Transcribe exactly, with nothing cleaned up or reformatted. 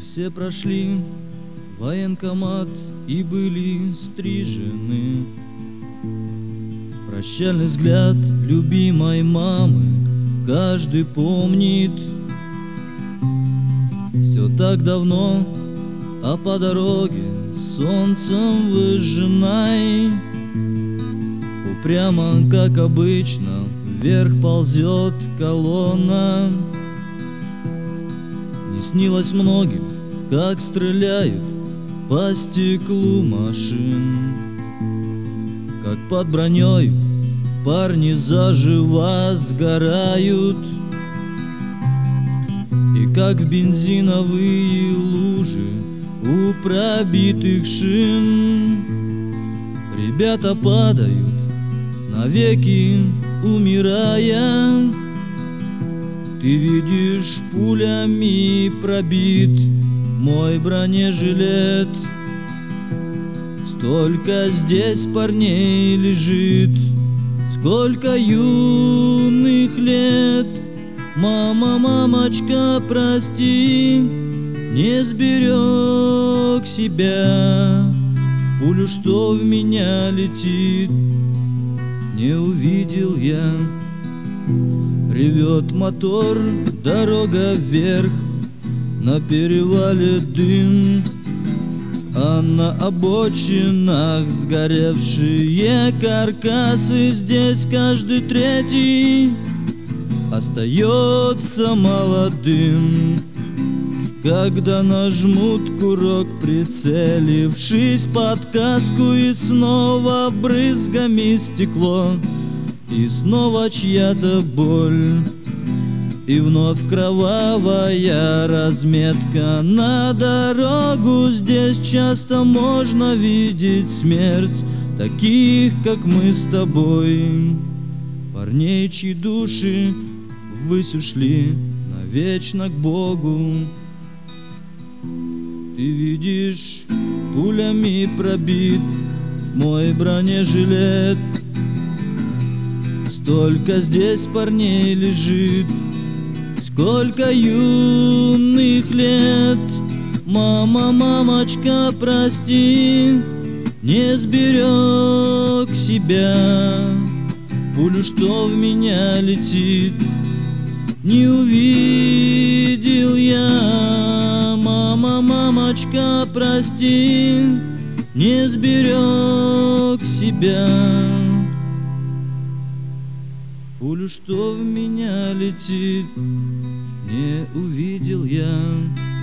все прошли военкомат и были стрижены. Прощальный взгляд любимой мамы каждый помнит. Все так давно, а по дороге солнцем выжженной упрямо, как обычно, вверх ползет колонна. Не снилось многим, как стреляют по стеклу машин, как под броней парни заживо сгорают, и как в бензиновые лужи у пробитых шин ребята падают, навеки умирая. Ты видишь, пулями пробит мой бронежилет. Столько здесь парней лежит, сколько юных лет. Мама, мамочка, прости, не сберег себя. Пулю, что в меня летит, не увидел я. Ревет мотор, дорога вверх, на перевале дым, а на обочинах сгоревшие каркасы. Здесь каждый третий остается молодым. Когда нажмут курок, прицелившись под каску, и снова брызгами стекло, и снова чья-то боль, и вновь кровавая разметка на дорогу. Здесь часто можно видеть смерть таких, как мы с тобой, парней, чьи души ввысь ушли навечно к Богу. Ты видишь, пулями пробит мой бронежилет. Столько здесь парней лежит, сколько юных лет. Мама, мамочка, прости, не сберег себя. Пулю, что в меня летит, не увидел я. Мама, мамочка, прости, не сберег себя. Пулю, что в меня летит, не увидел я.